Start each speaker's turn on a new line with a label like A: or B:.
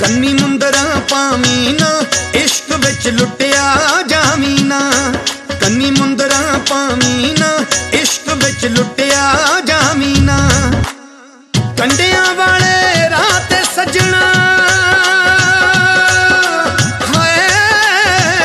A: ਕੰਨੀ ਮੁੰਦਰਾ ਪਾਵੀਂ ਨਾ, ਇਸ਼ਕ ਵਿੱਚ ਲੁੱਟਿਆ ਜਾਵੀਂ ਨਾ। ਕੰਨੀ ਮੁੰਦਰਾ ਪਾਵੀਂ ਨਾ, ਇਸ਼ਕ ਵਿੱਚ ਲੁੱਟਿਆ ਜਾਵੀਂ